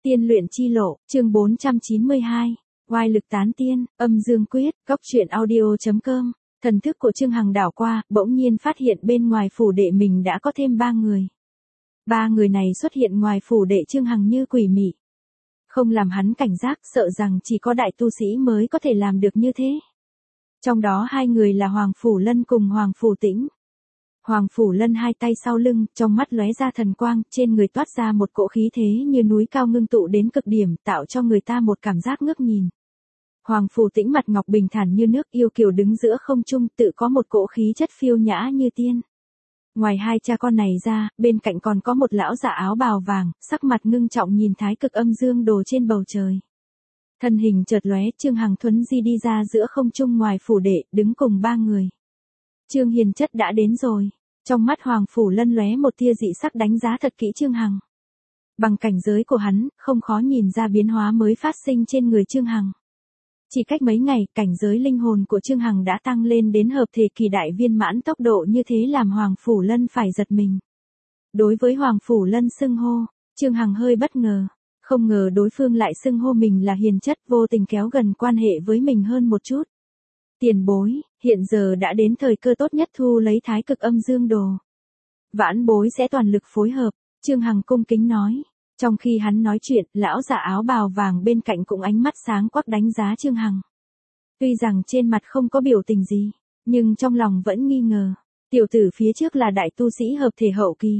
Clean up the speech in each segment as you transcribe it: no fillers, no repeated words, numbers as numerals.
Tiên luyện chi lộ, chương 492. Oai lực tán tiên, âm dương quyết, góc truyện audio.com. Thần thức của Trương Hằng đảo qua, bỗng nhiên phát hiện bên ngoài phủ đệ mình đã có thêm 3 người. 3 người này xuất hiện ngoài phủ đệ Trương Hằng như quỷ mị. Không làm hắn cảnh giác, sợ rằng chỉ có đại tu sĩ mới có thể làm được như thế. Trong đó 2 người là Hoàng Phủ Lân cùng Hoàng Phủ Tĩnh. Hoàng Phủ Lân hai tay sau lưng, trong mắt lóe ra thần quang, trên người toát ra một cỗ khí thế như núi cao ngưng tụ đến cực điểm, tạo cho người ta một cảm giác ngước nhìn. Hoàng Phủ Tĩnh mặt ngọc bình thản như nước, yêu kiều đứng giữa không trung, tự có một cỗ khí chất phiêu nhã như tiên. Ngoài hai cha con này ra, bên cạnh còn có một lão giả áo bào vàng, sắc mặt ngưng trọng nhìn thái cực âm dương đồ trên bầu trời. Thân hình chợt lóe, Trương Hằng thuấn di đi ra giữa không trung ngoài phủ đệ, đứng cùng 3 người. Trương Hiền Chất đã đến rồi. Trong mắt Hoàng Phủ Lân lóe một tia dị sắc, đánh giá thật kỹ Trương Hằng. Bằng cảnh giới của hắn, không khó nhìn ra biến hóa mới phát sinh trên người Trương Hằng. Chỉ cách mấy ngày, cảnh giới linh hồn của Trương Hằng đã tăng lên đến hợp thể kỳ đại viên mãn, tốc độ như thế làm Hoàng Phủ Lân phải giật mình. Đối với Hoàng Phủ Lân xưng hô, Trương Hằng hơi bất ngờ. Không ngờ đối phương lại xưng hô mình là Hiền Chất, vô tình kéo gần quan hệ với mình hơn một chút. Tiền bối, hiện giờ đã đến thời cơ tốt nhất thu lấy thái cực âm dương đồ. Vãn bối sẽ toàn lực phối hợp, Trương Hằng cung kính nói. Trong khi hắn nói chuyện, lão giả áo bào vàng bên cạnh cũng ánh mắt sáng quắc đánh giá Trương Hằng. Tuy rằng trên mặt không có biểu tình gì, nhưng trong lòng vẫn nghi ngờ. Tiểu tử phía trước là đại tu sĩ hợp thể hậu kỳ.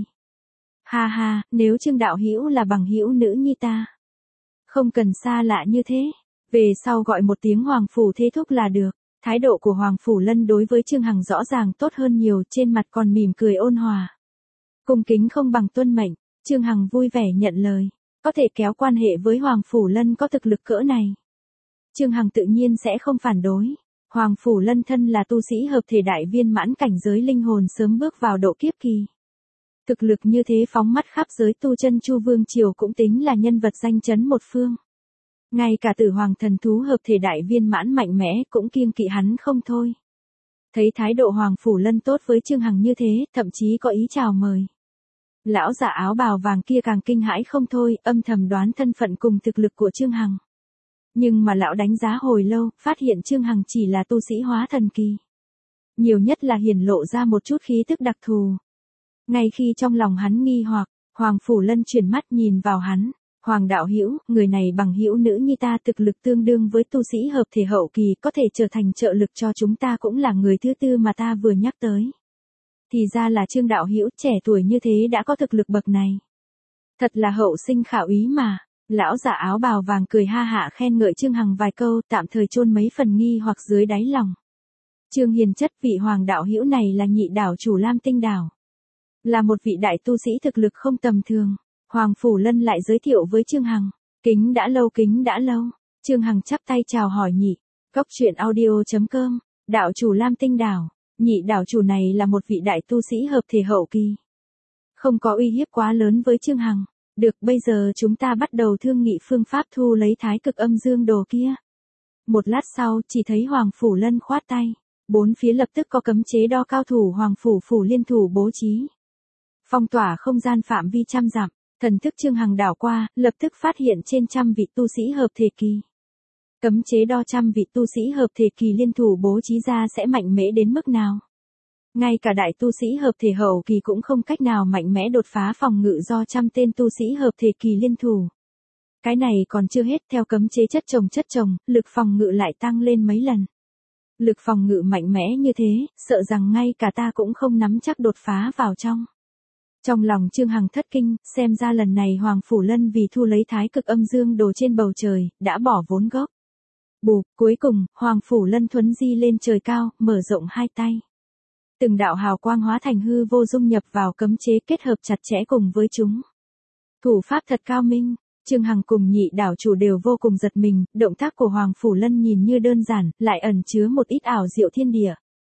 Ha ha, nếu Trương đạo hữu là bằng hữu nữ nhi ta, không cần xa lạ như thế, về sau gọi một tiếng Hoàng Phủ thế thúc là được. Thái độ của Hoàng Phủ Lân đối với Trương Hằng rõ ràng tốt hơn nhiều, trên mặt còn mỉm cười ôn hòa. Cung kính không bằng tuân mệnh, Trương Hằng vui vẻ nhận lời, có thể kéo quan hệ với Hoàng Phủ Lân có thực lực cỡ này. Trương Hằng tự nhiên sẽ không phản đối. Hoàng Phủ Lân thân là tu sĩ hợp thể đại viên mãn, cảnh giới linh hồn sớm bước vào độ kiếp kỳ. Thực lực như thế phóng mắt khắp giới tu chân Chu Vương Triều cũng tính là nhân vật danh chấn một phương. Ngay cả Tử Hoàng thần thú hợp thể đại viên mãn mạnh mẽ cũng kiêng kỵ hắn không thôi. Thấy thái độ Hoàng Phủ Lân tốt với Trương Hằng như thế, thậm chí có ý chào mời. Lão giả áo bào vàng kia càng kinh hãi không thôi, âm thầm đoán thân phận cùng thực lực của Trương Hằng. Nhưng mà lão đánh giá hồi lâu, phát hiện Trương Hằng chỉ là tu sĩ hóa thần kỳ. Nhiều nhất là hiển lộ ra một chút khí tức đặc thù. Ngay khi trong lòng hắn nghi hoặc, Hoàng Phủ Lân chuyển mắt nhìn vào hắn. Hoàng đạo hữu, người này bằng hữu nữ nhi ta, thực lực tương đương với tu sĩ hợp thể hậu kỳ, có thể trở thành trợ lực cho chúng ta, cũng là người thứ tư mà ta vừa nhắc tới. Thì ra là Trương đạo hữu, trẻ tuổi như thế đã có thực lực bậc này. Thật là hậu sinh khả úy mà. Lão giả áo bào vàng cười ha hả khen ngợi Trương Hằng vài câu, tạm thời chôn mấy phần nghi hoặc dưới đáy lòng. Trương Hiền Chất, vị Hoàng đạo hữu này là nhị đảo chủ Lam Tinh đảo. Là một vị đại tu sĩ thực lực không tầm thường. Hoàng Phủ Lân lại giới thiệu với Trương Hằng. Kính đã lâu. Trương Hằng chắp tay chào hỏi nhị. Góc truyện audio.com. Đạo chủ Lam Tinh đảo. Nhị đảo chủ này là một vị đại tu sĩ hợp thể hậu kỳ. Không có uy hiếp quá lớn với Trương Hằng. Được, bây giờ chúng ta bắt đầu thương nghị phương pháp thu lấy thái cực âm dương đồ kia. Một lát sau, chỉ thấy Hoàng Phủ Lân khoát tay. 4 phía lập tức có cấm chế đo cao thủ Hoàng Phủ liên thủ bố trí. Phong tỏa không gian phạm vi trăm dặm. Thần thức Trương Hằng đảo qua, lập tức phát hiện trên trăm vị tu sĩ hợp thể kỳ. Cấm chế đo trăm vị tu sĩ hợp thể kỳ liên thủ bố trí ra sẽ mạnh mẽ đến mức nào? Ngay cả đại tu sĩ hợp thể hậu kỳ cũng không cách nào mạnh mẽ đột phá phòng ngự do trăm tên tu sĩ hợp thể kỳ liên thủ. Cái này còn chưa hết, theo cấm chế chất chồng, lực phòng ngự lại tăng lên mấy lần. Lực phòng ngự mạnh mẽ như thế, sợ rằng ngay cả ta cũng không nắm chắc đột phá vào trong. Trong lòng Trương Hằng thất kinh, xem ra lần này Hoàng Phủ Lân vì thu lấy thái cực âm dương đồ trên bầu trời, đã bỏ vốn gốc. Bụp, cuối cùng, Hoàng Phủ Lân thuấn di lên trời cao, mở rộng hai tay. Từng đạo hào quang hóa thành hư vô dung nhập vào cấm chế, kết hợp chặt chẽ cùng với chúng. Thủ pháp thật cao minh, Trương Hằng cùng nhị đảo chủ đều vô cùng giật mình, động tác của Hoàng Phủ Lân nhìn như đơn giản, lại ẩn chứa một ít ảo diệu thiên địa.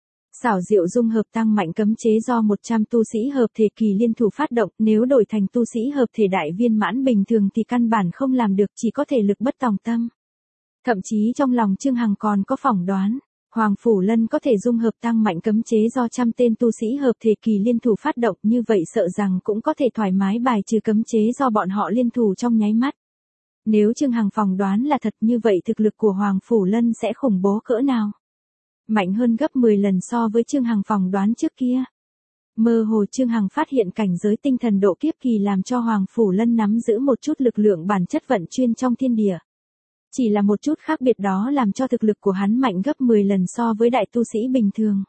Xảo diệu dung hợp tăng mạnh cấm chế do 100 tu sĩ hợp thể kỳ liên thủ phát động, nếu đổi thành tu sĩ hợp thể đại viên mãn bình thường thì căn bản không làm được, chỉ có thể lực bất tòng tâm. Thậm chí trong lòng Trương Hằng còn có phỏng đoán, Hoàng Phủ Lân có thể dung hợp tăng mạnh cấm chế do trăm tên tu sĩ hợp thể kỳ liên thủ phát động, như vậy sợ rằng cũng có thể thoải mái bài trừ cấm chế do bọn họ liên thủ trong nháy mắt. Nếu Trương Hằng phỏng đoán là thật như vậy thực lực của Hoàng Phủ Lân sẽ khủng bố cỡ nào? Mạnh hơn gấp 10 lần so với Trương Hằng phỏng đoán trước kia. Mơ hồ Trương Hằng phát hiện cảnh giới tinh thần độ kiếp kỳ làm cho Hoàng Phủ Lân nắm giữ một chút lực lượng bản chất vận chuyên trong thiên địa. Chỉ là một chút khác biệt đó làm cho thực lực của hắn mạnh gấp 10 lần so với đại tu sĩ bình thường.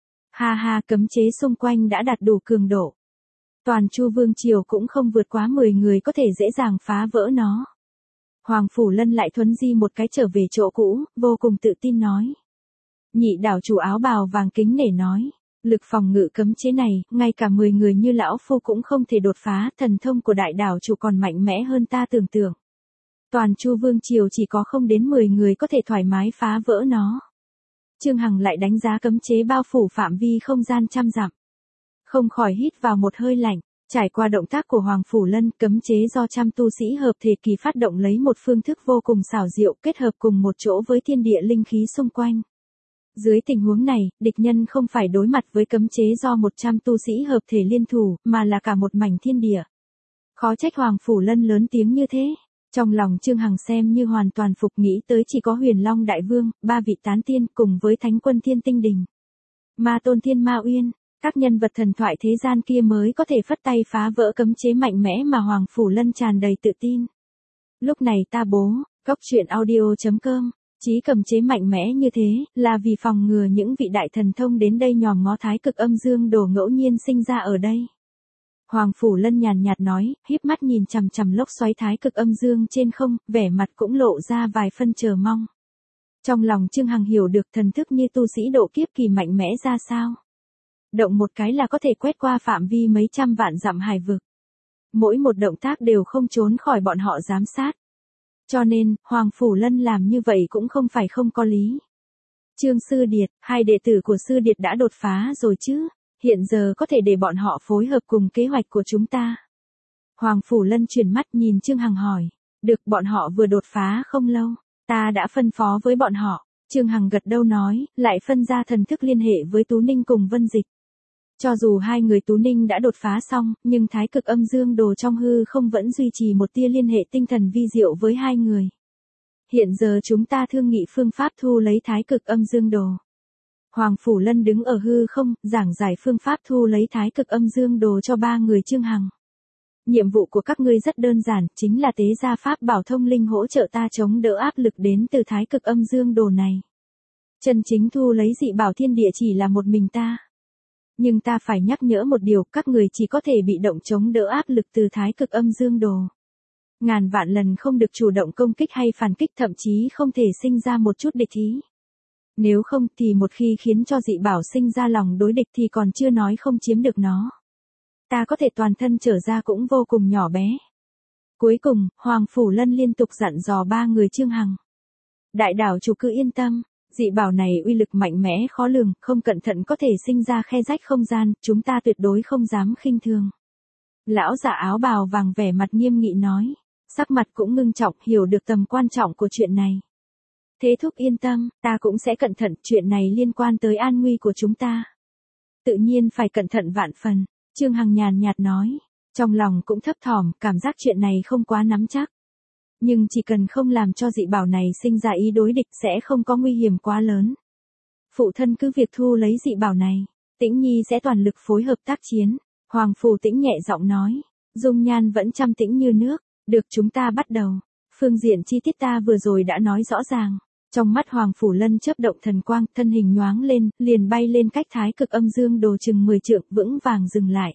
Ha ha, cấm chế xung quanh đã đạt đủ cường độ. Toàn Chu Vương Triều cũng không vượt quá 10 người có thể dễ dàng phá vỡ nó. Hoàng Phủ Lân lại thuấn di một cái trở về chỗ cũ, vô cùng tự tin nói. Nhị đảo chủ áo bào vàng kính nể nói. Lực phòng ngự cấm chế này, ngay cả 10 người như lão phu cũng không thể đột phá, thần thông của đại đảo chủ còn mạnh mẽ hơn ta tưởng tượng. Toàn Chu Vương Triều chỉ có không đến 10 người có thể thoải mái phá vỡ nó. Trương Hằng lại đánh giá cấm chế bao phủ phạm vi không gian trăm dặm. Không khỏi hít vào một hơi lạnh, trải qua động tác của Hoàng Phủ Lân, cấm chế do trăm tu sĩ hợp thể kỳ phát động lấy một phương thức vô cùng xảo diệu kết hợp cùng một chỗ với thiên địa linh khí xung quanh. Dưới tình huống này, địch nhân không phải đối mặt với cấm chế do 100 tu sĩ hợp thể liên thủ, mà là cả một mảnh thiên địa. Khó trách Hoàng Phủ Lân lớn tiếng như thế. Trong lòng Trương Hằng xem như hoàn toàn phục, nghĩ tới chỉ có Huyền Long Đại Vương, 3 vị tán tiên cùng với Thánh Quân Thiên Tinh Đình, Ma Tôn Thiên Ma Uyên, các nhân vật thần thoại thế gian kia mới có thể phất tay phá vỡ cấm chế mạnh mẽ mà Hoàng Phủ Lân tràn đầy tự tin. Lúc này ta bố, cóc truyện audio.com, chí cầm chế mạnh mẽ như thế, là vì phòng ngừa những vị đại thần thông đến đây nhòm ngó thái cực âm dương đồ ngẫu nhiên sinh ra ở đây. Hoàng Phủ Lân nhàn nhạt nói, híp mắt nhìn chằm chằm lốc xoáy thái cực âm dương trên không, vẻ mặt cũng lộ ra vài phân chờ mong. Trong lòng Trương Hằng hiểu được thần thức như tu sĩ độ kiếp kỳ mạnh mẽ ra sao. Động một cái là có thể quét qua phạm vi mấy trăm vạn dặm hải vực. Mỗi một động tác đều không trốn khỏi bọn họ giám sát. Cho nên, Hoàng Phủ Lân làm như vậy cũng không phải không có lý. Trương Sư Điệt, 2 đệ tử của Sư Điệt đã đột phá rồi chứ, hiện giờ có thể để bọn họ phối hợp cùng kế hoạch của chúng ta. Hoàng Phủ Lân chuyển mắt nhìn Trương Hằng hỏi, được, bọn họ vừa đột phá không lâu, ta đã phân phó với bọn họ. Trương Hằng gật đầu nói, lại phân ra thần thức liên hệ với Tú Ninh cùng Vân Dịch. Cho dù 2 người Tú Ninh đã đột phá xong, nhưng thái cực âm dương đồ trong hư không vẫn duy trì một tia liên hệ tinh thần vi diệu với 2 người. Hiện giờ chúng ta thương nghị phương pháp thu lấy thái cực âm dương đồ. Hoàng Phủ Lân đứng ở hư không, giảng giải phương pháp thu lấy thái cực âm dương đồ cho 3 người Trương Hằng. Nhiệm vụ của các ngươi rất đơn giản, chính là tế gia pháp bảo thông linh hỗ trợ ta chống đỡ áp lực đến từ thái cực âm dương đồ này. Chân chính thu lấy dị bảo thiên địa chỉ là một mình ta. Nhưng ta phải nhắc nhở một điều, các người chỉ có thể bị động chống đỡ áp lực từ thái cực âm dương đồ. Ngàn vạn lần không được chủ động công kích hay phản kích, thậm chí không thể sinh ra một chút địch ý. Nếu không thì một khi khiến cho dị bảo sinh ra lòng đối địch thì còn chưa nói không chiếm được nó. Ta có thể toàn thân trở ra cũng vô cùng nhỏ bé. Cuối cùng, Hoàng Phủ Lân liên tục dặn dò 3 người Trương Hằng. Đại đảo chủ cứ yên tâm, dị bảo này uy lực mạnh mẽ khó lường, không cẩn thận có thể sinh ra khe rách không gian, chúng ta tuyệt đối không dám khinh thường. Lão giả áo bào vàng vẻ mặt nghiêm nghị nói, sắc mặt cũng ngưng trọng, hiểu được tầm quan trọng của chuyện này. Thế thúc yên tâm, ta cũng sẽ cẩn thận, chuyện này liên quan tới an nguy của chúng ta. Tự nhiên phải cẩn thận vạn phần, Trương Hằng nhàn nhạt nói, trong lòng cũng thấp thỏm, cảm giác chuyện này không quá nắm chắc. Nhưng chỉ cần không làm cho dị bảo này sinh ra ý đối địch sẽ không có nguy hiểm quá lớn. Phụ thân cứ việc thu lấy dị bảo này, Tĩnh Nhi sẽ toàn lực phối hợp tác chiến. Hoàng Phủ Tĩnh nhẹ giọng nói, dung nhan vẫn trầm tĩnh như nước, được, chúng ta bắt đầu. Phương diện chi tiết ta vừa rồi đã nói rõ ràng. Trong mắt Hoàng Phủ Lân chớp động thần quang, thân hình nhoáng lên, liền bay lên cách thái cực âm dương đồ chừng 10 trượng, vững vàng dừng lại.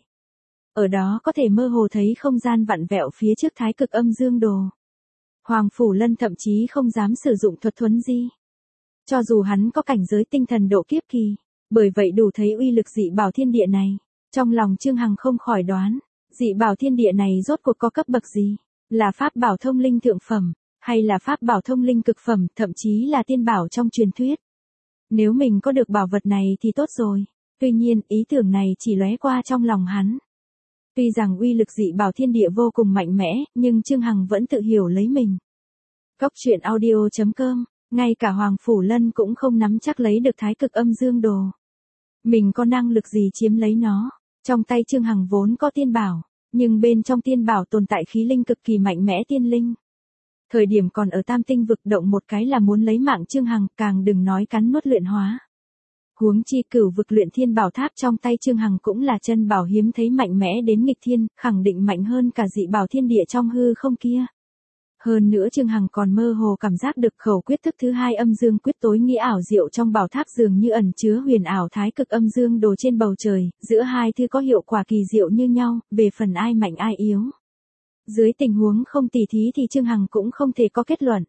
Ở đó có thể mơ hồ thấy không gian vặn vẹo phía trước thái cực âm dương đồ. Hoàng Phủ Lân thậm chí không dám sử dụng thuật thuấn di. Cho dù hắn có cảnh giới tinh thần độ kiếp kỳ, bởi vậy đủ thấy uy lực dị bảo thiên địa này. Trong lòng Trương Hằng không khỏi đoán, dị bảo thiên địa này rốt cuộc có cấp bậc gì? Là pháp bảo thông linh thượng phẩm, hay là pháp bảo thông linh cực phẩm, thậm chí là tiên bảo trong truyền thuyết. Nếu mình có được bảo vật này thì tốt rồi. Tuy nhiên, ý tưởng này chỉ lóe qua trong lòng hắn. Tuy rằng uy lực dị bảo thiên địa vô cùng mạnh mẽ, nhưng Trương Hằng vẫn tự hiểu lấy mình. Cóc truyện audio.com, ngay cả Hoàng Phủ Lân cũng không nắm chắc lấy được thái cực âm dương đồ. Mình có năng lực gì chiếm lấy nó? Trong tay Trương Hằng vốn có tiên bảo, nhưng bên trong tiên bảo tồn tại khí linh cực kỳ mạnh mẽ tiên linh. Thời điểm còn ở Tam Tinh vực động một cái là muốn lấy mạng Trương Hằng, càng đừng nói cắn nuốt luyện hóa. Huống chi cửu vực luyện thiên bảo tháp trong tay Trương Hằng cũng là chân bảo hiếm thấy mạnh mẽ đến nghịch thiên, khẳng định mạnh hơn cả dị bảo thiên địa trong hư không kia. Hơn nữa Trương Hằng còn mơ hồ cảm giác được khẩu quyết thức thứ hai âm dương quyết tối nghĩa ảo diệu trong bảo tháp dường như ẩn chứa huyền ảo thái cực âm dương đồ trên bầu trời, giữa hai thứ có hiệu quả kỳ diệu như nhau, về phần ai mạnh ai yếu. Dưới tình huống không tỉ thí thì Trương Hằng cũng không thể có kết luận.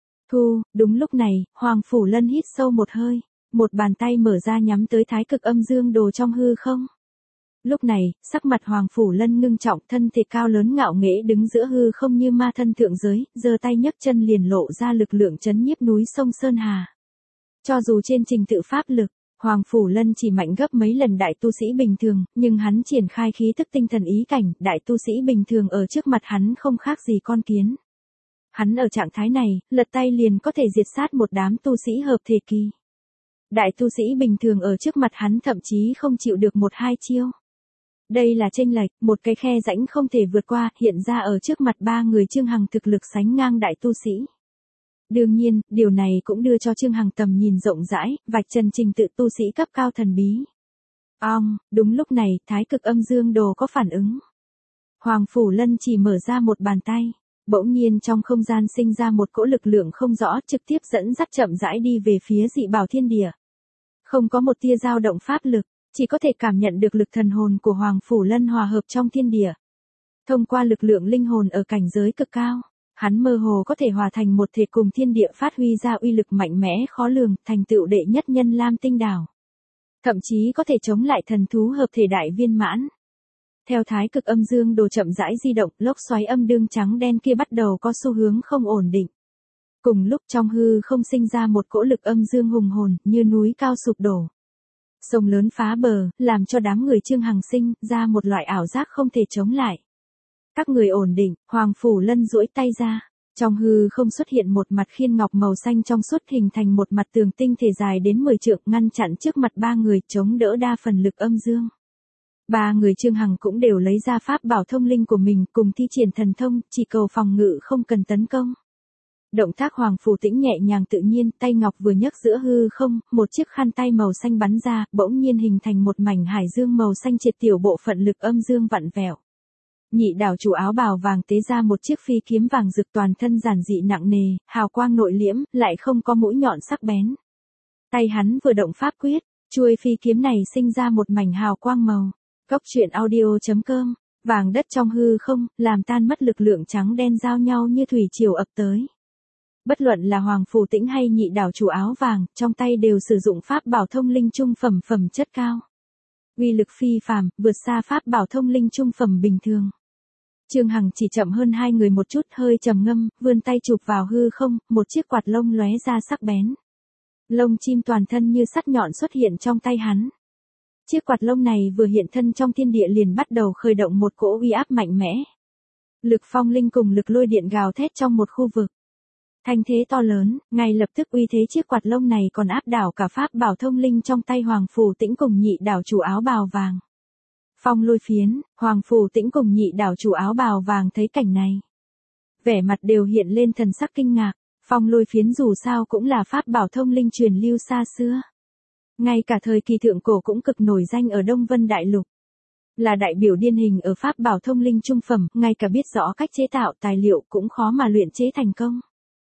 Đúng lúc này, Hoàng Phủ Lân hít sâu một hơi, một bàn tay mở ra nhắm tới thái cực âm dương đồ trong hư không. Lúc này, sắc mặt Hoàng Phủ Lân ngưng trọng, thân thể cao lớn ngạo nghễ đứng giữa hư không như ma thân thượng giới, giơ tay nhấc chân liền lộ ra lực lượng chấn nhiếp núi sông Sơn Hà. Cho dù trên trình tự pháp lực, Hoàng Phủ Lân chỉ mạnh gấp mấy lần đại tu sĩ bình thường, nhưng hắn triển khai khí tức tinh thần ý cảnh, đại tu sĩ bình thường ở trước mặt hắn không khác gì con kiến. Hắn ở trạng thái này, lật tay liền có thể diệt sát một đám tu sĩ hợp thể kỳ. Đại tu sĩ bình thường ở trước mặt hắn thậm chí không chịu được một hai chiêu. Đây là chênh lệch, một cái khe rãnh không thể vượt qua, hiện ra ở trước mặt ba người Trương Hằng thực lực sánh ngang đại tu sĩ. Đương nhiên, điều này cũng đưa cho Trương Hằng tầm nhìn rộng rãi, vạch trần trình tự tu sĩ cấp cao thần bí. Đúng lúc này, thái cực âm dương đồ có phản ứng. Hoàng Phủ Lân chỉ mở ra một bàn tay, bỗng nhiên trong không gian sinh ra một cỗ lực lượng không rõ, trực tiếp dẫn dắt chậm rãi đi về phía dị bảo thiên địa. Không có một tia dao động pháp lực, chỉ có thể cảm nhận được lực thần hồn của Hoàng Phủ Lân hòa hợp trong thiên địa. Thông qua lực lượng linh hồn ở cảnh giới cực cao, hắn mơ hồ có thể hòa thành một thể cùng thiên địa phát huy ra uy lực mạnh mẽ khó lường, thành tựu đệ nhất nhân Lam Tinh Đảo. Thậm chí có thể chống lại thần thú hợp thể đại viên mãn. Theo thái cực âm dương đồ chậm rãi di động, lốc xoáy âm dương trắng đen kia bắt đầu có xu hướng không ổn định. Cùng lúc trong hư không sinh ra một cỗ lực âm dương hùng hồn, như núi cao sụp đổ. Sông lớn phá bờ, làm cho đám người Trương Hằng sinh ra một loại ảo giác không thể chống lại. Các người ổn định, Hoàng Phủ Lân duỗi tay ra. Trong hư không xuất hiện một mặt khiên ngọc màu xanh trong suốt hình thành một mặt tường tinh thể dài đến 10 trượng ngăn chặn trước mặt ba người chống đỡ đa phần lực âm dương. Ba người Trương Hằng cũng đều lấy ra pháp bảo thông linh của mình cùng thi triển thần thông, chỉ cầu phòng ngự không cần tấn công. Động tác Hoàng Phủ Tĩnh nhẹ nhàng tự nhiên, tay ngọc vừa nhấc giữa hư không, một chiếc khăn tay màu xanh bắn ra, bỗng nhiên hình thành một mảnh hải dương màu xanh triệt tiểu bộ phận lực âm dương vặn vẹo. Nhị đảo chủ áo bào vàng tế ra một chiếc phi kiếm vàng rực toàn thân giản dị nặng nề, hào quang nội liễm, lại không có mũi nhọn sắc bén. Tay hắn vừa động pháp quyết, chuôi phi kiếm này sinh ra một mảnh hào quang màu. Cốc truyện audio.com, vàng đất trong hư không, làm tan mất lực lượng trắng đen giao nhau như thủy triều ập tới. Bất luận là Hoàng Phủ Tĩnh hay nhị đảo chủ áo vàng, trong tay đều sử dụng pháp bảo thông linh trung phẩm chất cao. Uy lực phi phàm, vượt xa pháp bảo thông linh trung phẩm bình thường. Trương Hằng chỉ chậm hơn hai người một chút, hơi trầm ngâm, vươn tay chụp vào hư không, một chiếc quạt lông lóe ra sắc bén. Lông chim toàn thân như sắt nhọn xuất hiện trong tay hắn. Chiếc quạt lông này vừa hiện thân trong thiên địa liền bắt đầu khởi động một cỗ uy áp mạnh mẽ. Lực phong linh cùng lực lôi điện gào thét trong một khu vực. Thanh thế to lớn, ngay lập tức uy thế chiếc quạt lông này còn áp đảo cả pháp bảo thông linh trong tay Hoàng Phủ Tĩnh cùng nhị đảo chủ áo bào vàng. Phong lôi phiến, Hoàng Phủ Tĩnh cùng nhị đảo chủ áo bào vàng thấy cảnh này. Vẻ mặt đều hiện lên thần sắc kinh ngạc, phong lôi phiến dù sao cũng là pháp bảo thông linh truyền lưu xa xưa. Ngay cả thời kỳ thượng cổ cũng cực nổi danh ở Đông Vân Đại Lục. Là đại biểu điển hình ở pháp bảo thông linh trung phẩm, ngay cả biết rõ cách chế tạo tài liệu cũng khó mà luyện chế thành công.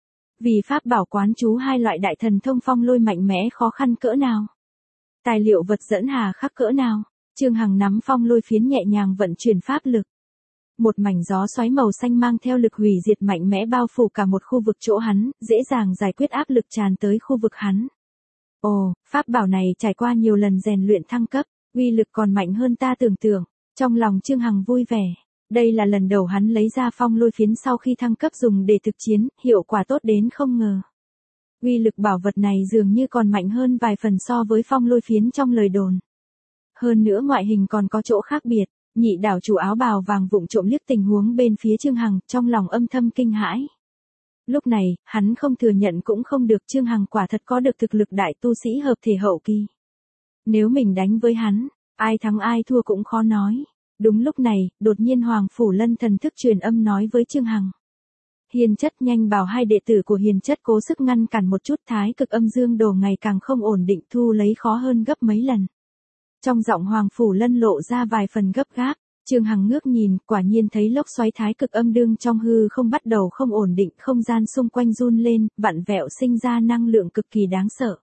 Vì pháp bảo quán chú hai loại đại thần thông phong lôi mạnh mẽ khó khăn cỡ nào. Tài liệu vật dẫn hà khắc cỡ nào. Trương Hằng nắm phong lôi phiến nhẹ nhàng vận chuyển pháp lực. Một mảnh gió xoáy màu xanh mang theo lực hủy diệt mạnh mẽ bao phủ cả một khu vực chỗ hắn, dễ dàng giải quyết áp lực tràn tới khu vực hắn. Ồ, pháp bảo này trải qua nhiều lần rèn luyện thăng cấp, uy lực còn mạnh hơn ta tưởng tượng. Trong lòng Trương Hằng vui vẻ. Đây là lần đầu hắn lấy ra phong lôi phiến sau khi thăng cấp dùng để thực chiến, hiệu quả tốt đến không ngờ. Uy lực bảo vật này dường như còn mạnh hơn vài phần so với phong lôi phiến trong lời đồn. Hơn nữa ngoại hình còn có chỗ khác biệt, nhị đảo chủ áo bào vàng vụng trộm liếc tình huống bên phía Trương Hằng, trong lòng âm thầm kinh hãi. Lúc này, hắn không thừa nhận cũng không được, Trương Hằng quả thật có được thực lực đại tu sĩ hợp thể hậu kỳ. Nếu mình đánh với hắn, ai thắng ai thua cũng khó nói. Đúng lúc này, đột nhiên Hoàng Phủ Lân thần thức truyền âm nói với Trương Hằng. Hiền Chất nhanh bảo hai đệ tử của Hiền Chất cố sức ngăn cản một chút, thái cực âm dương đồ ngày càng không ổn định, thu lấy khó hơn gấp mấy lần. Trong giọng Hoàng Phủ Lân lộ ra vài phần gấp gáp, Trương Hằng ngước nhìn, quả nhiên thấy lốc xoáy thái cực âm đương trong hư không bắt đầu không ổn định, không gian xung quanh run lên, vặn vẹo sinh ra năng lượng cực kỳ đáng sợ.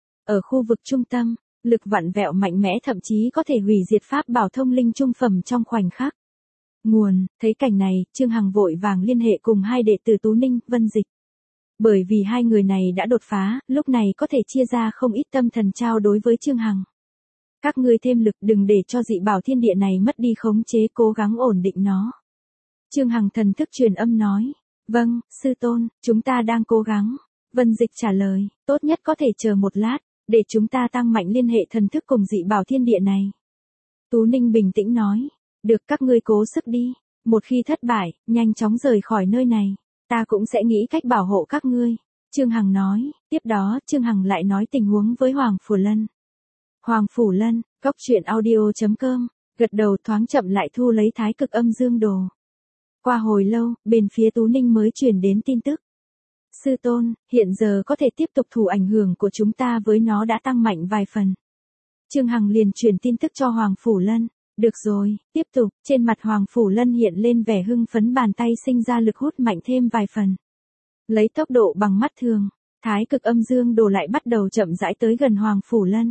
Ở khu vực trung tâm, lực vặn vẹo mạnh mẽ thậm chí có thể hủy diệt pháp bảo thông linh trung phẩm trong khoảnh khắc. Nguồn, thấy cảnh này, Trương Hằng vội vàng liên hệ cùng hai đệ tử Tú Ninh, Vân Dịch. Bởi vì hai người này đã đột phá, lúc này có thể chia ra không ít tâm thần trao đối với Trương Hằng. Các ngươi thêm lực, đừng để cho dị bảo thiên địa này mất đi khống chế, cố gắng ổn định nó. Trương Hằng thần thức truyền âm nói. Vâng, sư tôn, chúng ta đang cố gắng. Vân Dịch trả lời, tốt nhất có thể chờ một lát, để chúng ta tăng mạnh liên hệ thần thức cùng dị bảo thiên địa này. Tú Ninh bình tĩnh nói. Được, các ngươi cố sức đi. Một khi thất bại, nhanh chóng rời khỏi nơi này. Ta cũng sẽ nghĩ cách bảo hộ các ngươi. Trương Hằng nói. Tiếp đó, Trương Hằng lại nói tình huống với Hoàng Phủ Lân. Hoàng Phủ Lân, goctruyện.audio.com, gật đầu thoáng chậm lại thu lấy thái cực âm dương đồ. Qua hồi lâu, bên phía Tú Ninh mới truyền đến tin tức. Sư tôn, hiện giờ có thể tiếp tục thủ ảnh hưởng của chúng ta với nó đã tăng mạnh vài phần. Trương Hằng liền truyền tin tức cho Hoàng Phủ Lân. Được rồi, tiếp tục, trên mặt Hoàng Phủ Lân hiện lên vẻ hưng phấn, bàn tay sinh ra lực hút mạnh thêm vài phần. Lấy tốc độ bằng mắt thường, thái cực âm dương đồ lại bắt đầu chậm rãi tới gần Hoàng Phủ Lân.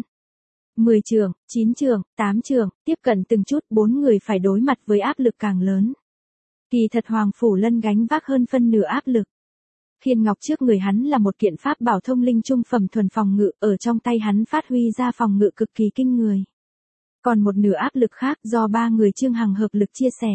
10 trường, 9 trường, 8 trường, tiếp cận từng chút, 4 người phải đối mặt với áp lực càng lớn. Kỳ thật Hoàng Phủ Lân gánh vác hơn phân nửa áp lực. Khiên ngọc trước người hắn là một kiện pháp bảo thông linh trung phẩm thuần phòng ngự, ở trong tay hắn phát huy ra phòng ngự cực kỳ kinh người. Còn một nửa áp lực khác do ba người Trương Hằng hợp lực chia sẻ.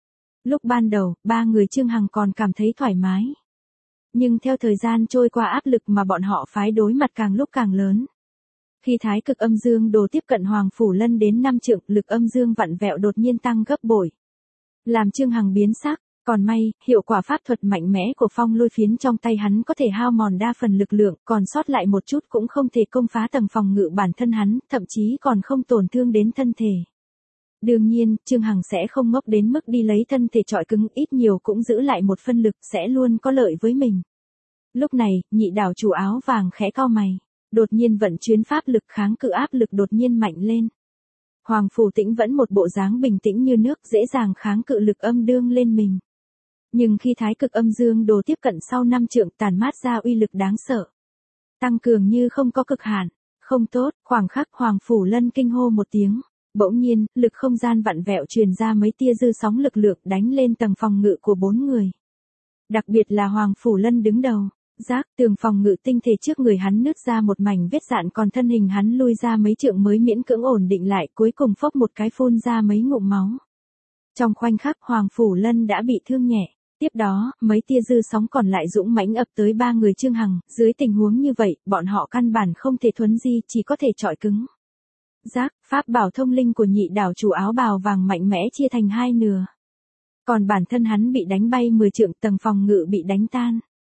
Lúc ban đầu, ba người Trương Hằng còn cảm thấy thoải mái. Nhưng theo thời gian trôi qua, áp lực mà bọn họ phải đối mặt càng lúc càng lớn. Khi thái cực âm dương đồ tiếp cận Hoàng Phủ Lân đến 5 trượng, lực âm dương vặn vẹo đột nhiên tăng gấp bội. Làm Trương Hằng biến sắc, còn may, hiệu quả pháp thuật mạnh mẽ của phong lôi phiến trong tay hắn có thể hao mòn đa phần lực lượng, còn sót lại một chút cũng không thể công phá tầng phòng ngự bản thân hắn, thậm chí còn không tổn thương đến thân thể. Đương nhiên, Trương Hằng sẽ không ngốc đến mức đi lấy thân thể trọi cứng, ít nhiều cũng giữ lại một phân lực, sẽ luôn có lợi với mình. Lúc này, Nhị đảo chủ áo vàng khẽ cau mày. Đột nhiên vận chuyển pháp lực kháng cự áp lực đột nhiên mạnh lên. Hoàng Phủ Tĩnh vẫn một bộ dáng bình tĩnh như nước, dễ dàng kháng cự lực âm đương lên mình. Nhưng khi thái cực âm dương đồ tiếp cận sau 5 trượng, tàn mát ra uy lực đáng sợ. Tăng cường như không có cực hạn. Không tốt, khoảng khắc Hoàng Phủ Lân kinh hô một tiếng. Bỗng nhiên, lực không gian vặn vẹo truyền ra mấy tia dư sóng lực lượng đánh lên tầng phòng ngự của 4 người. Đặc biệt là Hoàng Phủ Lân đứng đầu. Giác, tường phòng ngự tinh thể trước người hắn nứt ra một mảnh vết dạn, còn thân hình hắn lui ra mấy trượng mới miễn cưỡng ổn định lại, cuối cùng phốc một cái phun ra mấy ngụm máu. Trong khoảnh khắc Hoàng Phủ Lân đã bị thương nhẹ. Tiếp đó, mấy tia dư sóng còn lại dũng mãnh ập tới ba người Trương Hằng, dưới tình huống như vậy, bọn họ căn bản không thể thuấn di, chỉ có thể trọi cứng. Giác, pháp bảo thông linh của Nhị đảo chủ áo bào vàng mạnh mẽ chia thành hai nửa. Còn bản thân hắn bị đánh bay 10 trượng, tầng phòng ngự bị đánh tan.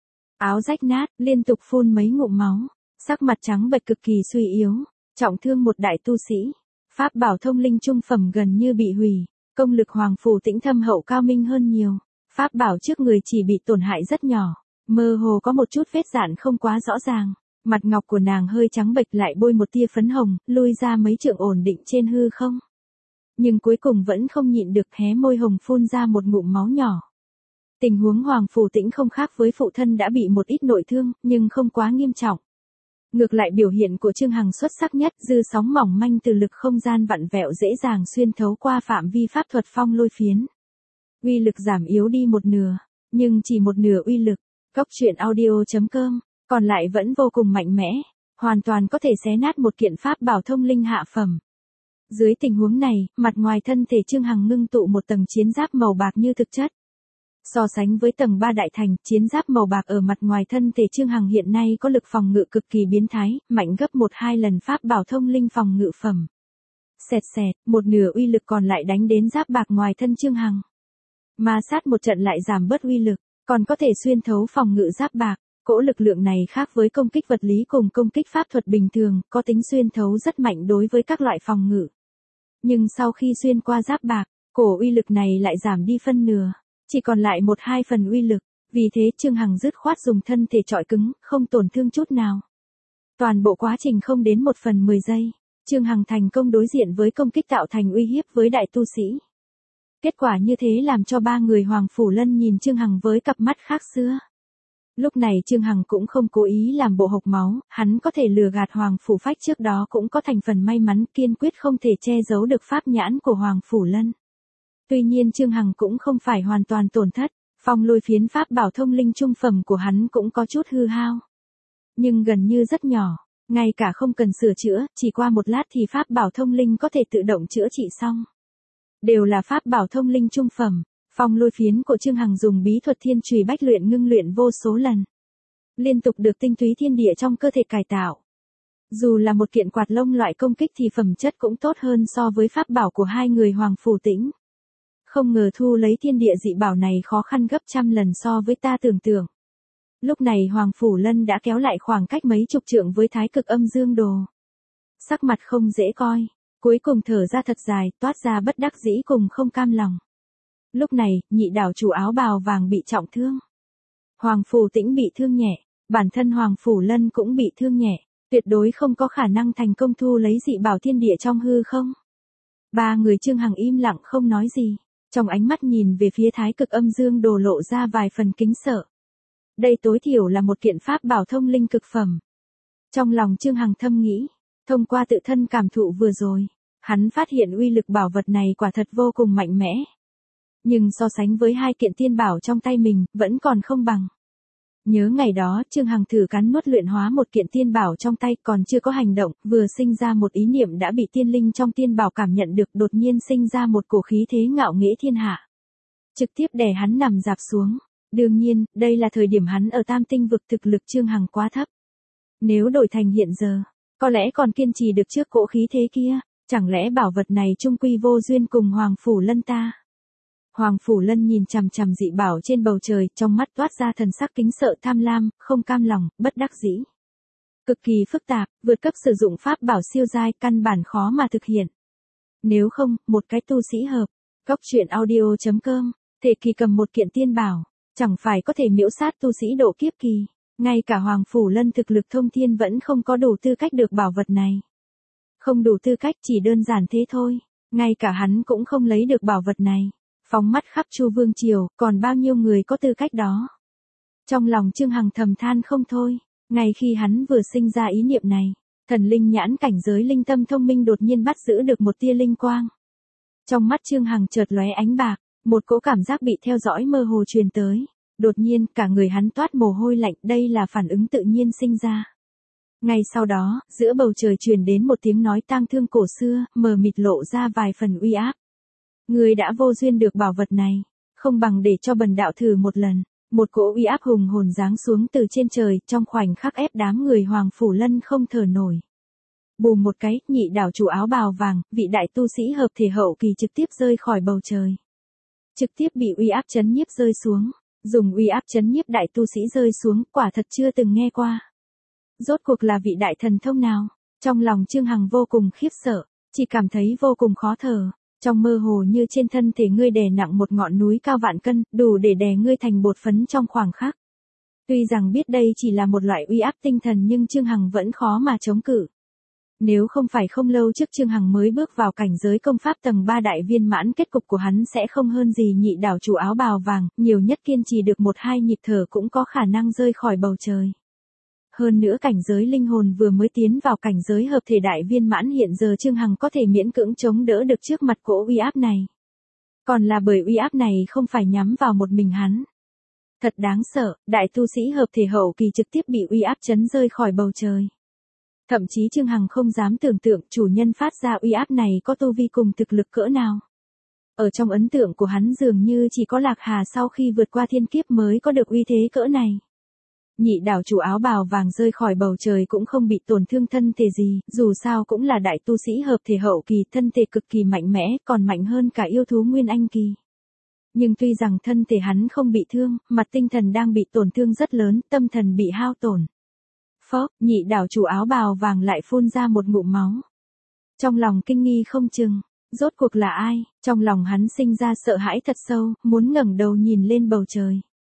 Áo rách nát, liên tục phun mấy ngụm máu, sắc mặt trắng bệch cực kỳ suy yếu, trọng thương một đại tu sĩ. Pháp bảo thông linh trung phẩm gần như bị hủy, công lực Hoàng Phủ Tĩnh thâm hậu cao minh hơn nhiều. Pháp bảo trước người chỉ bị tổn hại rất nhỏ, mơ hồ có một chút vết dạn không quá rõ ràng. Mặt ngọc của nàng hơi trắng bệch, lại bôi một tia phấn hồng, lui ra mấy trượng ổn định trên hư không. Nhưng cuối cùng vẫn không nhịn được, hé môi hồng phun ra một ngụm máu nhỏ. Tình huống Hoàng Phủ Tĩnh không khác với phụ thân, đã bị một ít nội thương, nhưng không quá nghiêm trọng. Ngược lại biểu hiện của Trương Hằng xuất sắc nhất, dư sóng mỏng manh từ lực không gian vặn vẹo dễ dàng xuyên thấu qua phạm vi pháp thuật phong lôi phiến. Uy lực giảm yếu đi một nửa, nhưng chỉ một nửa uy lực. Goctruyện.audio.com, còn lại vẫn vô cùng mạnh mẽ, hoàn toàn có thể xé nát một kiện pháp bảo thông linh hạ phẩm. Dưới tình huống này, mặt ngoài thân thể Trương Hằng ngưng tụ một tầng chiến giáp màu bạc như thực chất. So sánh với tầng 3 đại thành, chiến giáp màu bạc ở mặt ngoài thân thể Trương Hằng hiện nay có lực phòng ngự cực kỳ biến thái, mạnh gấp 1-2 lần pháp bảo thông linh phòng ngự phẩm. Xẹt xẹt, một nửa uy lực còn lại đánh đến giáp bạc ngoài thân Trương Hằng. Ma sát một trận lại giảm bớt uy lực, còn có thể xuyên thấu phòng ngự giáp bạc. Cỗ lực lượng này khác với công kích vật lý cùng công kích pháp thuật bình thường, có tính xuyên thấu rất mạnh đối với các loại phòng ngự. Nhưng sau khi xuyên qua giáp bạc, cổ uy lực này lại giảm đi phân nửa, chỉ còn lại 1-2 phần uy lực. Vì thế Trương Hằng dứt khoát dùng thân thể trọi cứng, không tổn thương chút nào. Toàn bộ quá trình không đến 1/10 giây, Trương Hằng thành công đối diện với công kích tạo thành uy hiếp với đại tu sĩ. Kết quả như thế làm cho ba người Hoàng Phủ Lân nhìn Trương Hằng với cặp mắt khác xưa. Lúc này Trương Hằng cũng không cố ý làm bộ hộc máu, hắn có thể lừa gạt Hoàng Phủ Phách trước đó cũng có thành phần may mắn, kiên quyết không thể che giấu được pháp nhãn của Hoàng Phủ Lân. Tuy nhiên Trương Hằng cũng không phải hoàn toàn tổn thất, phong lôi phiến pháp bảo thông linh trung phẩm của hắn cũng có chút hư hao. Nhưng gần như rất nhỏ, ngay cả không cần sửa chữa, chỉ qua một lát thì pháp bảo thông linh có thể tự động chữa trị xong. Đều là pháp bảo thông linh trung phẩm, phong lôi phiến của Trương Hằng dùng bí thuật thiên trùy bách luyện ngưng luyện vô số lần. Liên tục được tinh túy thiên địa trong cơ thể cải tạo. Dù là một kiện quạt lông loại công kích thì phẩm chất cũng tốt hơn so với pháp bảo của hai người Hoàng Phủ Tĩnh. Không ngờ thu lấy thiên địa dị bảo này khó khăn gấp trăm lần so với ta tưởng tượng. Lúc này Hoàng Phủ Lân đã kéo lại khoảng cách mấy chục trượng với Thái Cực Âm Dương Đồ. Sắc mặt không dễ coi, cuối cùng thở ra thật dài, toát ra bất đắc dĩ cùng không cam lòng. Lúc này, nhị đảo chủ áo bào vàng bị trọng thương. Hoàng Phủ Tĩnh bị thương nhẹ, bản thân Hoàng Phủ Lân cũng bị thương nhẹ, tuyệt đối không có khả năng thành công thu lấy dị bảo thiên địa trong hư không. Ba người Trương Hằng im lặng không nói gì, trong ánh mắt nhìn về phía Thái Cực Âm Dương Đồ lộ ra vài phần kính sợ. Đây tối thiểu là một kiện pháp bảo thông linh cực phẩm. Trong lòng Trương Hằng thầm nghĩ, thông qua tự thân cảm thụ vừa rồi, hắn phát hiện uy lực bảo vật này quả thật vô cùng mạnh mẽ. Nhưng so sánh với hai kiện tiên bảo trong tay mình, vẫn còn không bằng. Nhớ ngày đó, Trương Hằng thử cắn nuốt luyện hóa một kiện tiên bảo trong tay, còn chưa có hành động, vừa sinh ra một ý niệm đã bị tiên linh trong tiên bảo cảm nhận được, đột nhiên sinh ra một cổ khí thế ngạo nghễ thiên hạ. Trực tiếp đè hắn nằm dạp xuống. Đương nhiên, đây là thời điểm hắn ở Tam Tinh vực, thực lực Trương Hằng quá thấp. Nếu đổi thành hiện giờ, có lẽ còn kiên trì được trước cỗ khí thế kia, chẳng lẽ bảo vật này trung quy vô duyên cùng Hoàng Phủ Lân ta. Hoàng Phủ Lân nhìn chằm chằm dị bảo trên bầu trời, trong mắt toát ra thần sắc kính sợ, tham lam, không cam lòng, bất đắc dĩ. Cực kỳ phức tạp, vượt cấp sử dụng pháp bảo siêu giai, căn bản khó mà thực hiện. Nếu không, một cái tu sĩ hợp, Góc Truyện Audio.com, thể kỳ cầm một kiện tiên bảo, chẳng phải có thể miễu sát tu sĩ độ kiếp kỳ. Ngay cả Hoàng Phủ Lân thực lực thông thiên vẫn không có đủ tư cách được bảo vật này. Không đủ tư cách, chỉ đơn giản thế thôi. Ngay cả hắn cũng không lấy được bảo vật này. Phóng mắt khắp Chu Vương Triều, còn bao nhiêu người có tư cách đó. Trong lòng Trương Hằng thầm than không thôi. Ngay khi hắn vừa sinh ra ý niệm này, thần linh nhãn cảnh giới linh tâm thông minh đột nhiên bắt giữ được một tia linh quang. Trong mắt Trương Hằng chợt lóe ánh bạc, một cỗ cảm giác bị theo dõi mơ hồ truyền tới. Đột nhiên, cả người hắn toát mồ hôi lạnh, đây là phản ứng tự nhiên sinh ra. Ngay sau đó, giữa bầu trời truyền đến một tiếng nói tang thương cổ xưa, mờ mịt lộ ra vài phần uy áp. Người đã vô duyên được bảo vật này, không bằng để cho bần đạo thử một lần. Một cỗ uy áp hùng hồn giáng xuống từ trên trời, trong khoảnh khắc ép đám người Hoàng Phủ Lân không thở nổi. Bùm một cái, nhị đảo chủ áo bào vàng, vị đại tu sĩ hợp thể hậu kỳ trực tiếp rơi khỏi bầu trời. Trực tiếp bị uy áp chấn nhiếp rơi xuống. Dùng uy áp chấn nhiếp đại tu sĩ rơi xuống, quả thật chưa từng nghe qua. Rốt cuộc là vị đại thần thông nào? Trong lòng Trương Hằng vô cùng khiếp sợ, chỉ cảm thấy vô cùng khó thở. Trong mơ hồ như trên thân thể ngươi đè nặng một ngọn núi cao vạn cân, đủ để đè ngươi thành bột phấn trong khoảng khắc. Tuy rằng biết đây chỉ là một loại uy áp tinh thần nhưng Trương Hằng vẫn khó mà chống cự. Nếu không phải không lâu trước Trương Hằng mới bước vào cảnh giới công pháp tầng 3 đại viên mãn, kết cục của hắn sẽ không hơn gì nhị đảo chủ áo bào vàng, nhiều nhất kiên trì được 1-2 nhịp thở cũng có khả năng rơi khỏi bầu trời. Hơn nữa cảnh giới linh hồn vừa mới tiến vào cảnh giới hợp thể đại viên mãn, hiện giờ Trương Hằng có thể miễn cưỡng chống đỡ được trước mặt cỗ uy áp này. Còn là bởi uy áp này không phải nhắm vào một mình hắn. Thật đáng sợ, đại tu sĩ hợp thể hậu kỳ trực tiếp bị uy áp chấn rơi khỏi bầu trời. Thậm chí Trương Hằng không dám tưởng tượng chủ nhân phát ra uy áp này có tu vi cùng thực lực cỡ nào. Ở trong ấn tượng của hắn dường như chỉ có Lạc Hà sau khi vượt qua thiên kiếp mới có được uy thế cỡ này. Nhị đảo chủ áo bào vàng rơi khỏi bầu trời cũng không bị tổn thương thân thể gì, dù sao cũng là đại tu sĩ hợp thể hậu kỳ, thân thể cực kỳ mạnh mẽ, còn mạnh hơn cả yêu thú Nguyên Anh kỳ. Nhưng tuy rằng thân thể hắn không bị thương, mặt tinh thần đang bị tổn thương rất lớn, tâm thần bị hao tổn. Phốc, nhị đảo chủ áo bào vàng lại phun ra một ngụm máu. Trong lòng kinh nghi không chừng, rốt cuộc là ai? Trong lòng hắn sinh ra sợ hãi thật sâu, muốn ngẩng đầu nhìn lên bầu trời.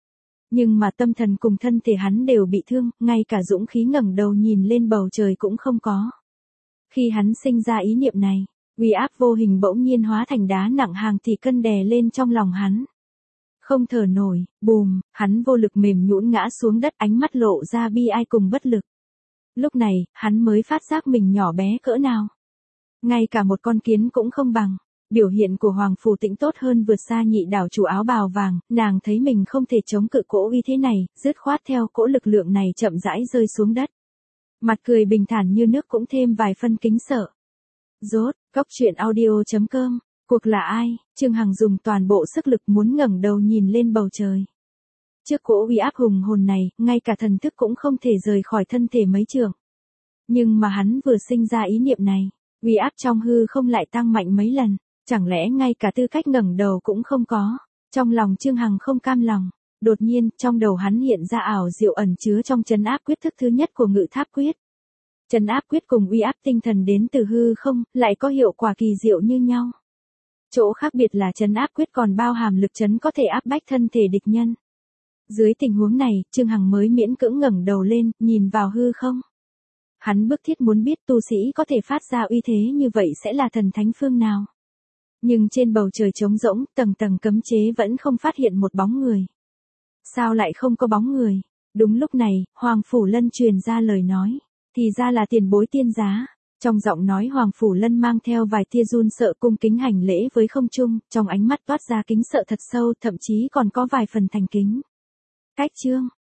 Nhưng mà tâm thần cùng thân thể hắn đều bị thương, ngay cả dũng khí ngẩng đầu nhìn lên bầu trời cũng không có. Khi hắn sinh ra ý niệm này, uy áp vô hình bỗng nhiên hóa thành đá nặng hàng tỷ cân đè lên trong lòng hắn. Không thở nổi, bùm, hắn vô lực mềm nhũn ngã xuống đất, ánh mắt lộ ra bi ai cùng bất lực. Lúc này, hắn mới phát giác mình nhỏ bé cỡ nào. Ngay cả một con kiến cũng không bằng. Biểu hiện của Hoàng Phủ Tĩnh tốt hơn vượt xa nhị đảo chủ áo bào vàng, nàng thấy mình không thể chống cự cỗ uy thế này, dứt khoát theo cỗ lực lượng này chậm rãi rơi xuống đất. Mặt cười bình thản như nước cũng thêm vài phân kính sợ. Rốt, cóc truyện audio.com, cuộc là ai? Trương Hằng dùng toàn bộ sức lực muốn ngẩng đầu nhìn lên bầu trời. Trước cỗ uy áp hùng hồn này, ngay cả thần thức cũng không thể rời khỏi thân thể mấy trượng. Nhưng mà hắn vừa sinh ra ý niệm này, uy áp trong hư không lại tăng mạnh mấy lần. Chẳng lẽ ngay cả tư cách ngẩng đầu cũng không có? Trong lòng Trương Hằng không cam lòng. Đột nhiên, trong đầu hắn hiện ra ảo diệu ẩn chứa trong trấn áp quyết thức thứ nhất của Ngự Tháp Quyết. Trấn áp quyết cùng uy áp tinh thần đến từ hư không, lại có hiệu quả kỳ diệu như nhau. Chỗ khác biệt là trấn áp quyết còn bao hàm lực trấn có thể áp bách thân thể địch nhân. Dưới tình huống này, Trương Hằng mới miễn cưỡng ngẩng đầu lên, nhìn vào hư không. Hắn bức thiết muốn biết tu sĩ có thể phát ra uy thế như vậy sẽ là thần thánh phương nào. Nhưng trên bầu trời trống rỗng, tầng tầng cấm chế vẫn không phát hiện một bóng người. Sao lại không có bóng người? Đúng lúc này, Hoàng Phủ Lân truyền ra lời nói. Thì ra là tiền bối tiên giá. Trong giọng nói Hoàng Phủ Lân mang theo vài tia run sợ cung kính hành lễ với không trung, trong ánh mắt toát ra kính sợ thật sâu, thậm chí còn có vài phần thành kính. Cách chương